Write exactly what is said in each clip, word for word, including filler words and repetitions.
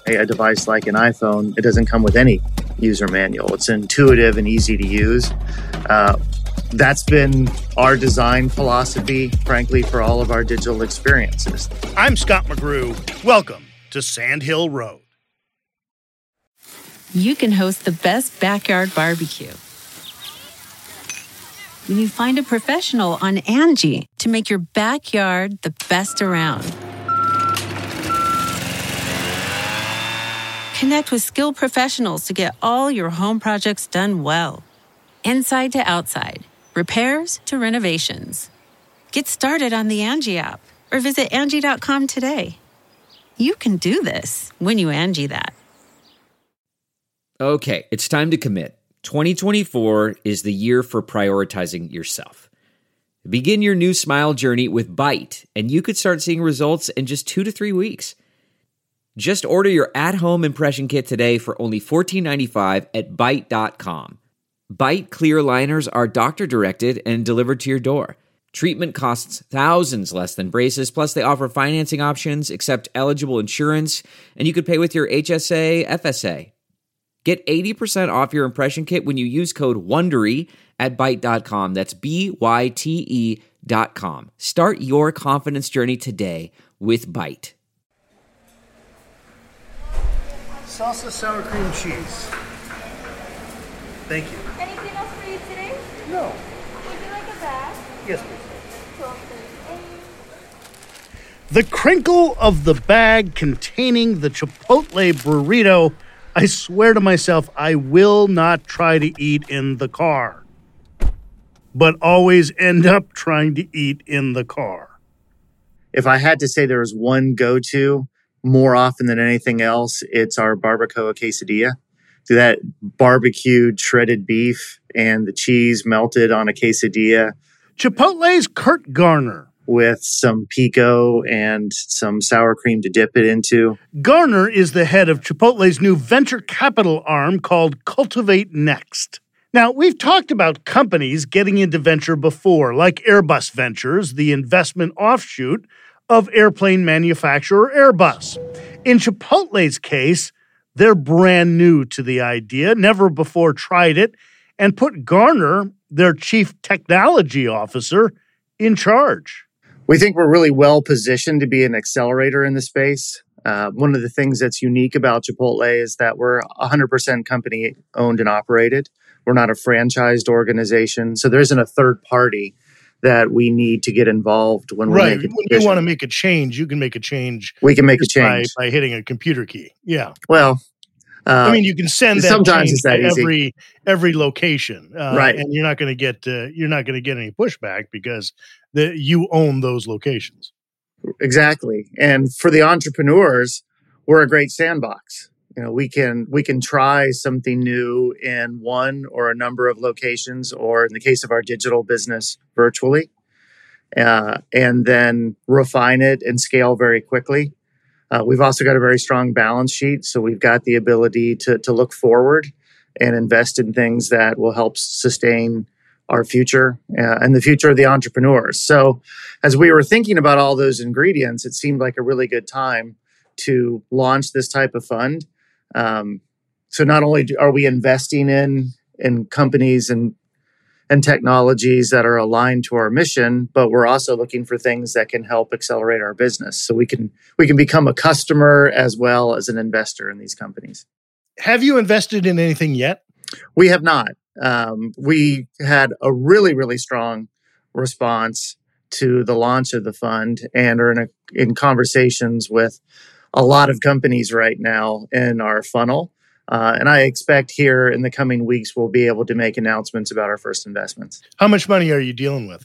a, a device like an iPhone, it doesn't come with any user manual. It's intuitive and easy to use. Uh, that's been our design philosophy, frankly, for all of our digital experiences. I'm Scott McGrew. Welcome to Sand Hill Road. You can host the best backyard barbecue when you find a professional on Angie to make your backyard the best around. Connect with skilled professionals to get all your home projects done well. Inside to outside, repairs to renovations. Get started on the Angie app or visit Angie dot com today. You can do this when you Angie that. Okay, it's time to commit. twenty twenty-four is the year for prioritizing yourself. Begin your new smile journey with Byte, and you could start seeing results in just two to three weeks. Just order your at-home impression kit today for only fourteen ninety-five at byte dot com. Byte clear aligners are doctor-directed and delivered to your door. Treatment costs thousands less than braces, plus they offer financing options, accept eligible insurance, and you could pay with your H S A, F S A. Get eighty percent off your impression kit when you use code WONDERY at byte dot com. That's B Y T E dot com. Start your confidence journey today with Byte. Salsa sour cream cheese. Thank you. Anything else for you today? No. Would you like a bag? Yes, please. twelve thirty-eight. The crinkle of the bag containing the Chipotle burrito. I swear to myself, I will not try to eat in the car, but always end up trying to eat in the car. If I had to say there was one go-to more often than anything else, it's our barbacoa quesadilla. So that barbecued shredded beef and the cheese melted on a quesadilla. Chipotle's Kurt Garner. With some pico and some sour cream to dip it into. Garner is the head of Chipotle's new venture capital arm called Cultivate Next. Now, we've talked about companies getting into venture before, like Airbus Ventures, the investment offshoot of airplane manufacturer Airbus. In Chipotle's case, they're brand new to the idea, never before tried it, and put Garner, their chief technology officer, in charge. We think we're really well positioned to be an accelerator in the space. Uh, one of the things that's unique about Chipotle is that we're one hundred percent company owned and operated. We're not a franchised organization. So there isn't a third party that we need to get involved when we're right. making When you want to make a change, you can make a change. We can make a change. By, by hitting a computer key. Yeah. Well, uh, I mean, you can send that sometimes it's that to easy. every every location, uh, right? And you're not going to get uh, you're not going to get any pushback because the, you own those locations. Exactly. And for the entrepreneurs, we're a great sandbox. You know, we can we can try something new in one or a number of locations, or in the case of our digital business, virtually, uh, and then refine it and scale very quickly. Uh, we've also got a very strong balance sheet, so we've got the ability to to look forward and invest in things that will help sustain our future uh, and the future of the entrepreneurs. So as we were thinking about all those ingredients, it seemed like a really good time to launch this type of fund. Um, so not only do, are we investing in in companies and and technologies that are aligned to our mission, but we're also looking for things that can help accelerate our business. So we can we can become a customer as well as an investor in these companies. Have you invested in anything yet? We have not. Um, we had a really, really strong response to the launch of the fund and are in, a, in conversations with a lot of companies right now in our funnel. Uh, and I expect here in the coming weeks, we'll be able to make announcements about our first investments. How much money are you dealing with?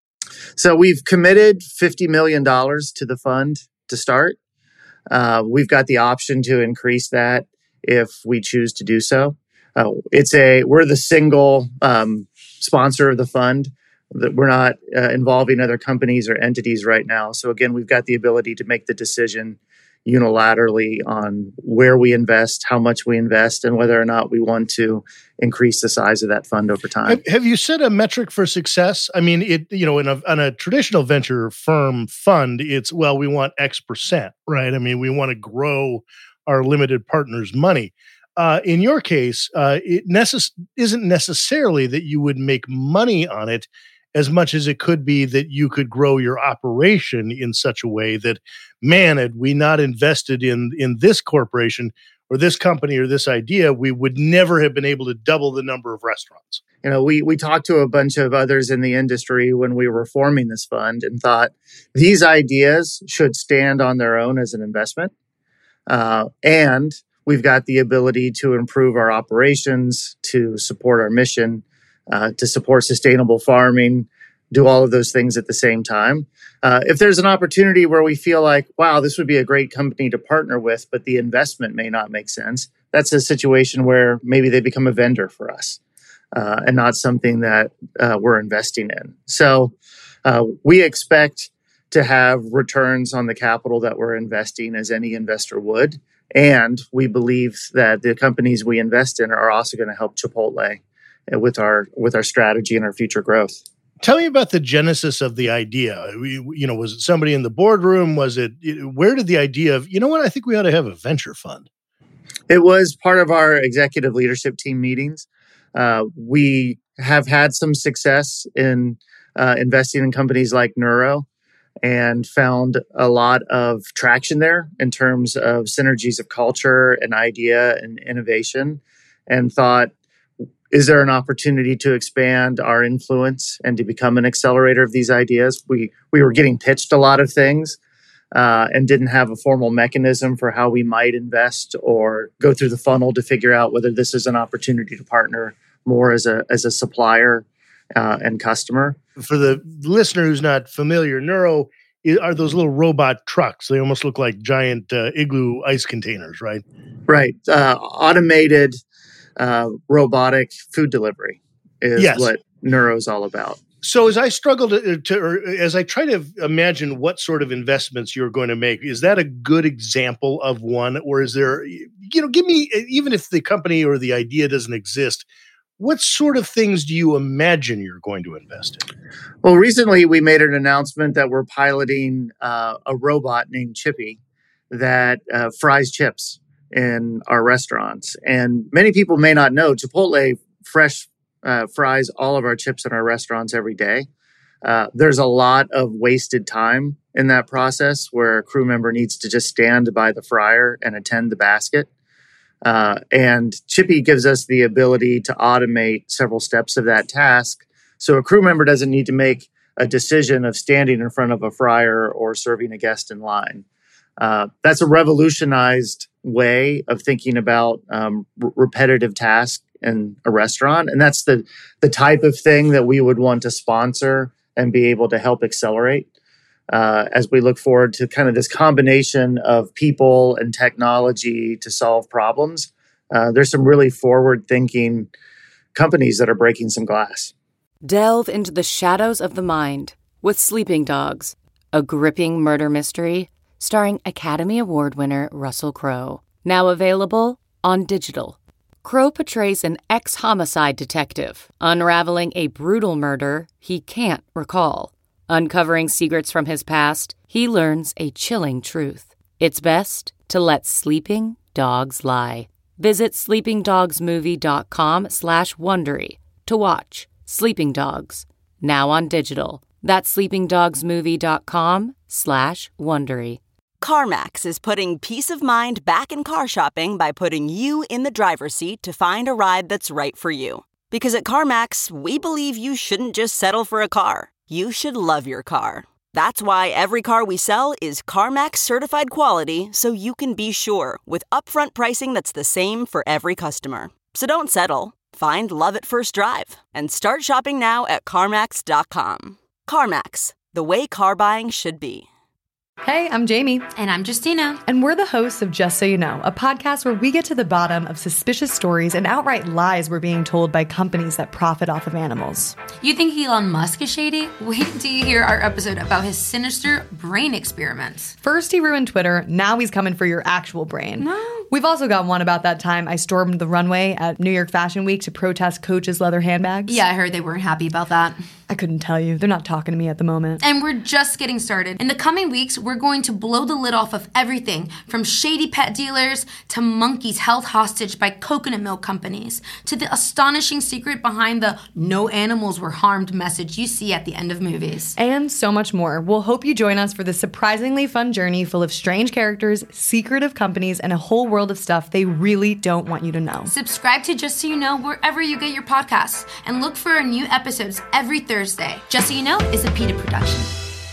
So we've committed fifty million dollars to the fund to start. Uh, we've got the option to increase that if we choose to do so. Uh, it's a we're the single um, sponsor of the fund. That we're not uh, involving other companies or entities right now. So again, we've got the ability to make the decision unilaterally on where we invest, how much we invest, and whether or not we want to increase the size of that fund over time. Have, have you set a metric for success? I mean, it you know, in a on a traditional venture firm fund, it's well, we want X percent, right? I mean, we want to grow our limited partners money. Uh, in your case, uh, it necess- isn't necessarily that you would make money on it as much as it could be that you could grow your operation in such a way that, man, had we not invested in, in this corporation or this company or this idea, we would never have been able to double the number of restaurants. You know, we we talked to a bunch of others in the industry when we were forming this fund and thought these ideas should stand on their own as an investment. Uh, and we've got the ability to improve our operations, to support our mission, uh, to support sustainable farming, do all of those things at the same time. Uh, if there's an opportunity where we feel like, wow, this would be a great company to partner with, but the investment may not make sense, that's a situation where maybe they become a vendor for us uh, and not something that uh, we're investing in. So uh, we expect to have returns on the capital that we're investing as any investor would. And we believe that the companies we invest in are also going to help Chipotle with our with our strategy and our future growth. Tell me about the genesis of the idea. You know, was it somebody in the boardroom? Was it, where did the idea of, you know what, I think we ought to have a venture fund? It was part of our executive leadership team meetings. Uh, we have had some success in uh, investing in companies like Nuro and found a lot of traction there in terms of synergies of culture and idea and innovation, and thought, is there an opportunity to expand our influence and to become an accelerator of these ideas? We we were getting pitched a lot of things uh, and didn't have a formal mechanism for how we might invest or go through the funnel to figure out whether this is an opportunity to partner more as a as a supplier uh, and customer. For the listener who's not familiar, Nuro are those little robot trucks. They almost look like giant uh, igloo ice containers, right? Right. Uh, automated uh, robotic food delivery is yes. what Nuro is all about. So as I struggle to, to, or as I try to imagine what sort of investments you're going to make, is that a good example of one? Or is there, you know, give me, even if the company or the idea doesn't exist, what sort of things do you imagine you're going to invest in? Well, recently we made an announcement that we're piloting uh, a robot named Chippy that uh, fries chips in our restaurants. And many people may not know, Chipotle fresh uh, fries all of our chips in our restaurants every day. Uh, there's a lot of wasted time in that process where a crew member needs to just stand by the fryer and attend the basket. Uh, and Chippy gives us the ability to automate several steps of that task. So a crew member doesn't need to make a decision of standing in front of a fryer or serving a guest in line. Uh, that's a revolutionized way of thinking about um, r- repetitive tasks in a restaurant. And that's the, the type of thing that we would want to sponsor and be able to help accelerate. Uh, as we look forward to kind of this combination of people and technology to solve problems, uh, there's some really forward-thinking companies that are breaking some glass. Delve into the shadows of the mind with Sleeping Dogs, a gripping murder mystery starring Academy Award winner Russell Crowe. Now available on digital. Crowe portrays an ex-homicide detective unraveling a brutal murder he can't recall. Uncovering secrets from his past, he learns a chilling truth. It's best to let sleeping dogs lie. Visit sleepingdogsmovie.com slash Wondery to watch Sleeping Dogs, now on digital. That's sleepingdogsmovie.com slash Wondery. CarMax is putting peace of mind back in car shopping by putting you in the driver's seat to find a ride that's right for you. Because at CarMax, we believe you shouldn't just settle for a car. You should love your car. That's why every car we sell is CarMax certified quality, so you can be sure with upfront pricing that's the same for every customer. So don't settle. Find love at first drive and start shopping now at CarMax dot com. CarMax, the way car buying should be. Hey, I'm Jamie. And I'm Justina. And we're the hosts of Just So You Know, a podcast where we get to the bottom of suspicious stories and outright lies we're being told by companies that profit off of animals. You think Elon Musk is shady? Wait till you hear our episode about his sinister brain experiments. First he ruined Twitter, now he's coming for your actual brain. No. We've also got one about that time I stormed the runway at New York Fashion Week to protest Coach's leather handbags. Yeah, I heard they weren't happy about that. I couldn't tell you. They're not talking to me at the moment. And we're just getting started. In the coming weeks, we're going to blow the lid off of everything from shady pet dealers to monkeys held hostage by coconut milk companies to the astonishing secret behind the no animals were harmed message you see at the end of movies. And so much more. We'll hope you join us for this surprisingly fun journey full of strange characters, secretive companies, and a whole world of stuff they really don't want you to know. Subscribe to Just So You Know wherever you get your podcasts and look for our new episodes every Thursday. Just So You Know is a PETA production.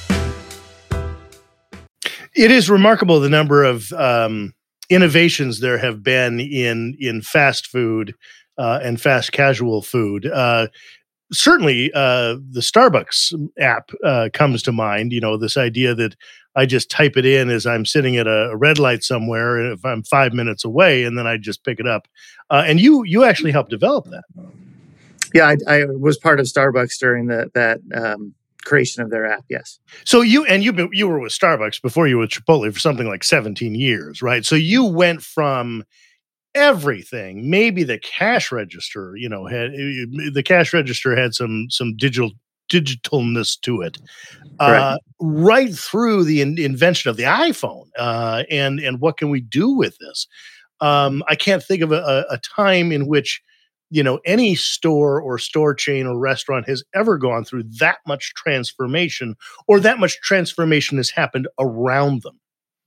It is remarkable the number of um, innovations there have been in in fast food uh, and fast casual food. Uh, certainly, uh, the Starbucks app uh, comes to mind. You know, this idea that I just type it in as I'm sitting at a red light somewhere, and if I'm five minutes away, and then I just pick it up. Uh, and you you actually helped develop that. Yeah, I, I was part of Starbucks during the, that um, creation of their app. Yes. So you and you you were with Starbucks before you were with Chipotle for something like seventeen years, right? So you went from everything. Maybe the cash register, you know, had the cash register had some some digital digitalness to it, uh, right through the in, invention of the iPhone, uh, and and what can we do with this? Um, I can't think of a, a time in which, you know, any store or store chain or restaurant has ever gone through that much transformation, or that much transformation has happened around them.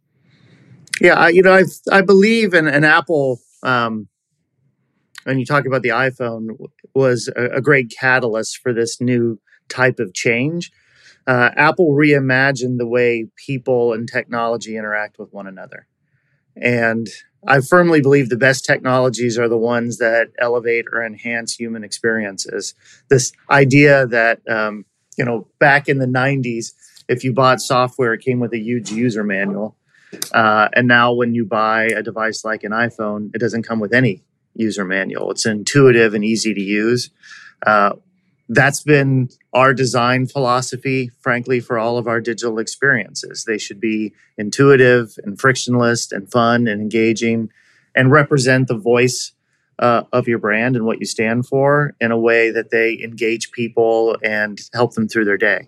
Yeah, I, you know, I I believe in an Apple. Um, and you talk about the iPhone was a, a great catalyst for this new type of change. Uh, Apple reimagined the way people and technology interact with one another, and I firmly believe the best technologies are the ones that elevate or enhance human experiences. This idea that, um, you know, back in the nineties, if you bought software, it came with a huge user manual. Uh, and now when you buy a device like an iPhone, it doesn't come with any user manual. It's intuitive and easy to use. Uh, that's been our design philosophy, frankly, for all of our digital experiences. They should be intuitive and frictionless and fun and engaging and represent the voice uh, of your brand and what you stand for in a way that they engage people and help them through their day.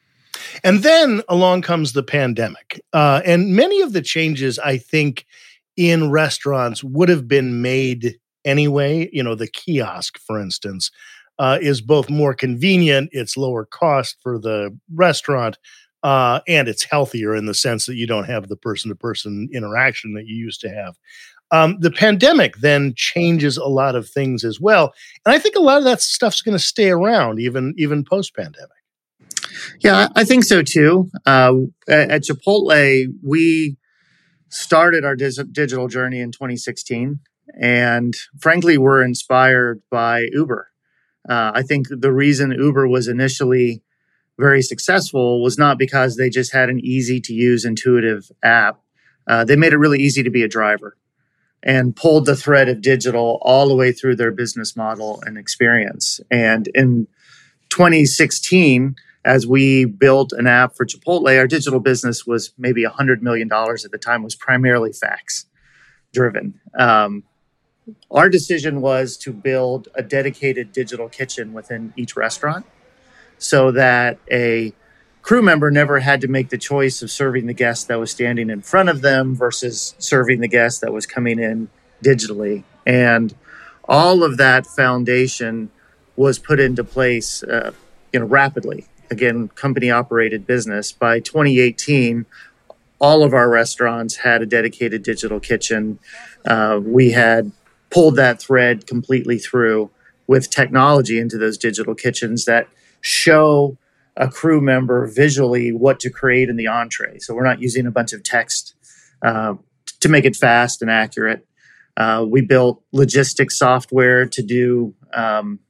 And then along comes the pandemic. Uh, and many of the changes, I think, in restaurants would have been made anyway. You know, the kiosk, for instance, Uh, is both more convenient, it's lower cost for the restaurant, uh, and it's healthier in the sense that you don't have the person-to-person interaction that you used to have. Um, the pandemic then changes a lot of things as well. And I think a lot of that stuff's going to stay around even, even post-pandemic. Yeah, I think so too. Uh, at, at Chipotle, we started our dis- digital journey in twenty sixteen. And frankly, we're inspired by Uber. Uh, I think the reason Uber was initially very successful was not because they just had an easy-to-use, intuitive app. Uh, they made it really easy to be a driver and pulled the thread of digital all the way through their business model and experience. And in twenty sixteen, as we built an app for Chipotle, our digital business was maybe one hundred million dollars at the time, was primarily fax-driven. Um, Our decision was to build a dedicated digital kitchen within each restaurant so that a crew member never had to make the choice of serving the guest that was standing in front of them versus serving the guest that was coming in digitally. And all of that foundation was put into place, uh, you know, rapidly. Again, company operated business. By twenty eighteen, all of our restaurants had a dedicated digital kitchen. Uh, we had pulled that thread completely through with technology into those digital kitchens that show a crew member visually what to create in the entree. So we're not using a bunch of text uh, to make it fast and accurate. Uh, we built logistics software to do um,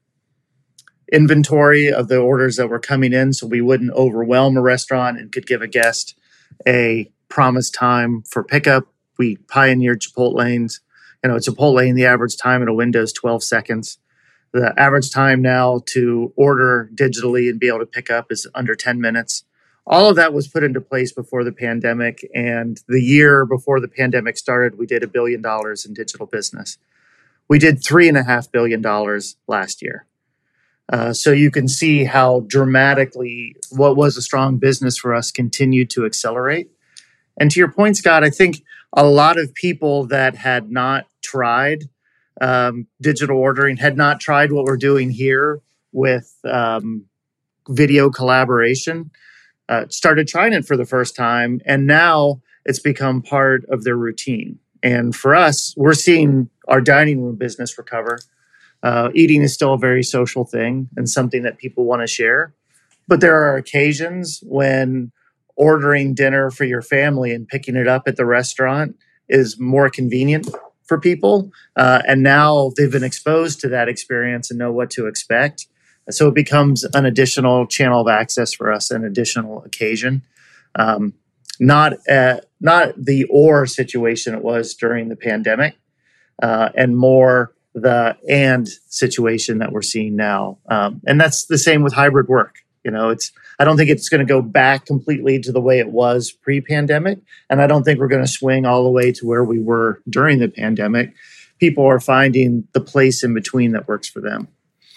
inventory of the orders that were coming in so we wouldn't overwhelm a restaurant and could give a guest a promised time for pickup. We pioneered Chipotlanes. You know, Chipotlane, the average time in a window is twelve seconds. The average time now to order digitally and be able to pick up is under ten minutes. All of that was put into place before the pandemic. And the year before the pandemic started, we did a billion dollars in digital business. We did three and a half billion dollars last year. Uh, so you can see how dramatically what was a strong business for us continued to accelerate. And to your point, Scott, I think a lot of people that had not tried um, digital ordering, had not tried what we're doing here with um, video collaboration, uh, started trying it for the first time. And now it's become part of their routine. And for us, we're seeing our dining room business recover. Uh, eating is still a very social thing and something that people want to share. But there are occasions when ordering dinner for your family and picking it up at the restaurant is more convenient for people. Uh, and now they've been exposed to that experience and know what to expect. So it becomes an additional channel of access for us, an additional occasion. Um, not uh, not the or situation it was during the pandemic, uh, and more the and situation that we're seeing now. Um, and that's the same with hybrid work. You know, it's I don't think it's going to go back completely to the way it was pre-pandemic. And I don't think we're going to swing all the way to where we were during the pandemic. People are finding the place in between that works for them.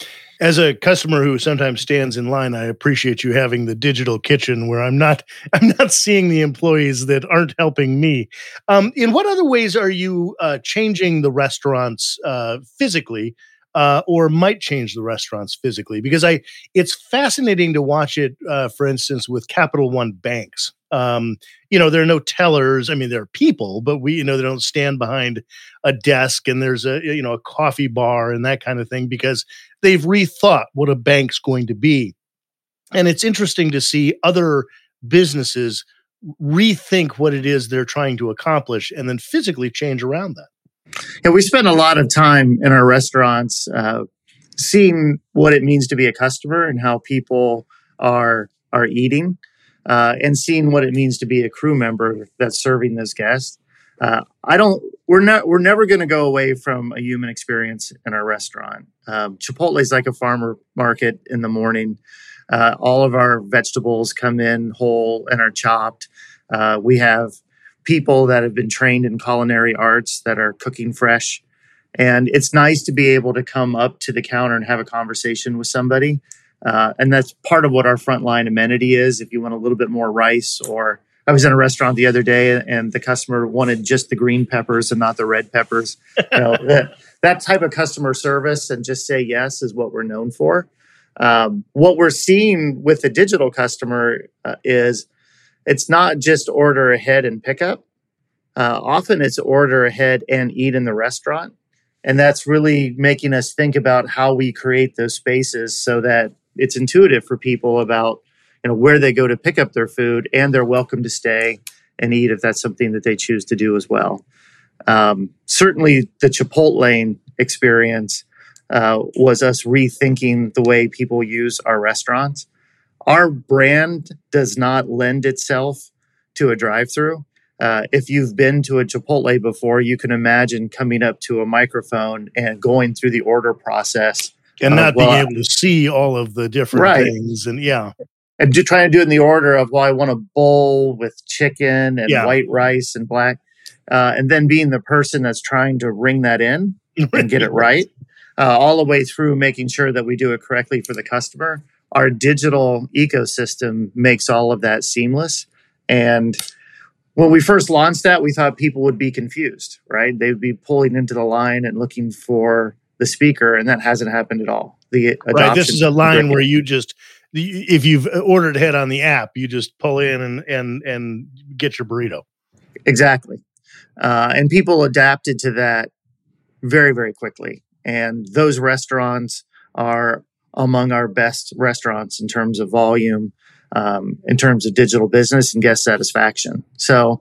As a customer who sometimes stands in line, I appreciate you having the digital kitchen where I'm not I'm not seeing the employees that aren't helping me. Um, in what other ways are you uh, changing the restaurants uh, physically, uh, or might change the restaurants physically? Because I, it's fascinating to watch it. Uh, for instance, with Capital One banks. Um, you know, there are no tellers. I mean, there are people, but we, you know, they don't stand behind a desk and there's a, you know, a coffee bar and that kind of thing because they've rethought what a bank's going to be. And it's interesting to see other businesses rethink what it is they're trying to accomplish and then physically change around that. Yeah, we spend a lot of time in our restaurants uh, seeing what it means to be a customer and how people are are eating. Uh, and seeing what it means to be a crew member that's serving those guests. Uh, I don't. We're not. We're never going to go away from a human experience in our restaurant. Um, Chipotle is like a farmer market in the morning. Uh, all of our vegetables come in whole and are chopped. Uh, we have people that have been trained in culinary arts that are cooking fresh, and it's nice to be able to come up to the counter and have a conversation with somebody. Uh, and that's part of what our frontline amenity is. If you want a little bit more rice, or I was in a restaurant the other day and the customer wanted just the green peppers and not the red peppers. You know, that, that type of customer service and just say yes is what we're known for. Um, what we're seeing with the digital customer uh, is it's not just order ahead and pick up. Uh, often it's order ahead and eat in the restaurant. And that's really making us think about how we create those spaces so that it's intuitive for people about, you know, where they go to pick up their food, and they're welcome to stay and eat if that's something that they choose to do as well. Um, certainly, the Chipotlane experience uh, was us rethinking the way people use our restaurants. Our brand does not lend itself to a drive-through. Uh, if you've been to a Chipotle before, you can imagine coming up to a microphone and going through the order process. And not uh, well, being able to see all of the different right. things. And yeah. And just trying to do it in the order of, well, I want a bowl with chicken and yeah. white rice and black. Uh, and then being the person that's trying to ring that in and get it right. Uh, all the way through making sure that we do it correctly for the customer. Our digital ecosystem makes all of that seamless. And when we first launched that, we thought people would be confused, right? They would be pulling into the line and looking for the speaker, and that hasn't happened at all. The adoption. Right, this is a line where you just, if you've ordered ahead on the app, you just pull in and and and get your burrito. Exactly. Uh, and people adapted to that very, very quickly. And those restaurants are among our best restaurants in terms of volume, um, in terms of digital business and guest satisfaction. So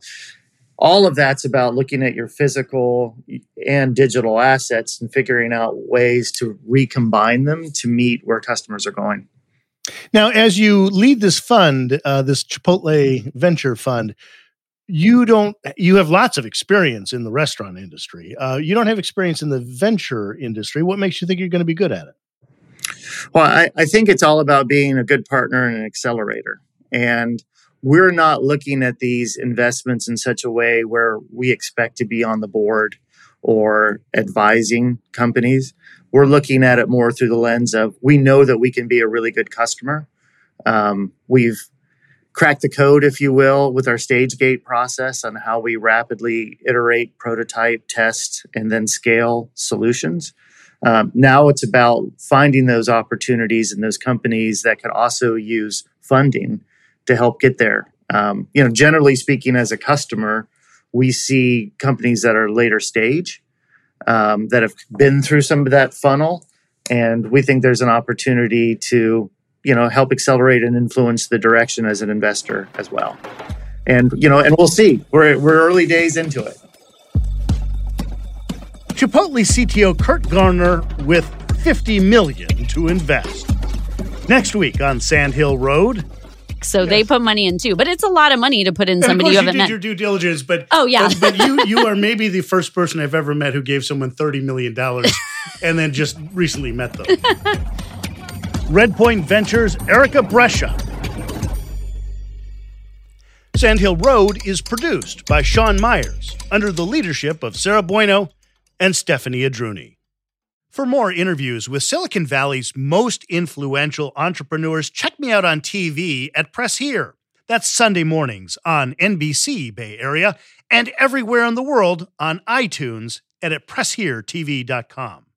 all of that's about looking at your physical and digital assets and figuring out ways to recombine them to meet where customers are going. Now, as you lead this fund, uh, this Chipotle Venture Fund, you don't. You have lots of experience in the restaurant industry. Uh, you don't have experience in the venture industry. What makes you think you're going to be good at it? Well, I, I think it's all about being a good partner and an accelerator. And we're not looking at these investments in such a way where we expect to be on the board or advising companies. We're looking at it more through the lens of, we know that we can be a really good customer. Um, we've cracked the code, if you will, with our stage gate process on how we rapidly iterate, prototype, test, and then scale solutions. Um, now it's about finding those opportunities and those companies that could also use funding to help get there. Um, you know, generally speaking, as a customer, we see companies that are later stage, um, that have been through some of that funnel, and we think there's an opportunity to, you know, help accelerate and influence the direction as an investor as well. And, you know, and we'll see. We're we're early days into it. Chipotle C T O Kurt Garner with fifty million dollars to invest. Next week on Sand Hill Road. So yes. They put money in too, but it's a lot of money to put in and somebody you haven't you did met. Your due diligence, but oh yeah, but, but you you are maybe the first person I've ever met who gave someone thirty million dollars and then just recently met them. Redpoint Ventures' Erica Brescia. Sand Hill Road is produced by Sean Myers under the leadership of Sarah Bueno and Stephanie Adruni. For more interviews with Silicon Valley's most influential entrepreneurs, check me out on T V at Press Here. That's Sunday mornings on N B C Bay Area and everywhere in the world on iTunes and at press here t v dot com.